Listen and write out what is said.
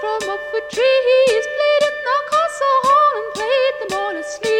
from up the trees, played in the castle hall and played them all asleep.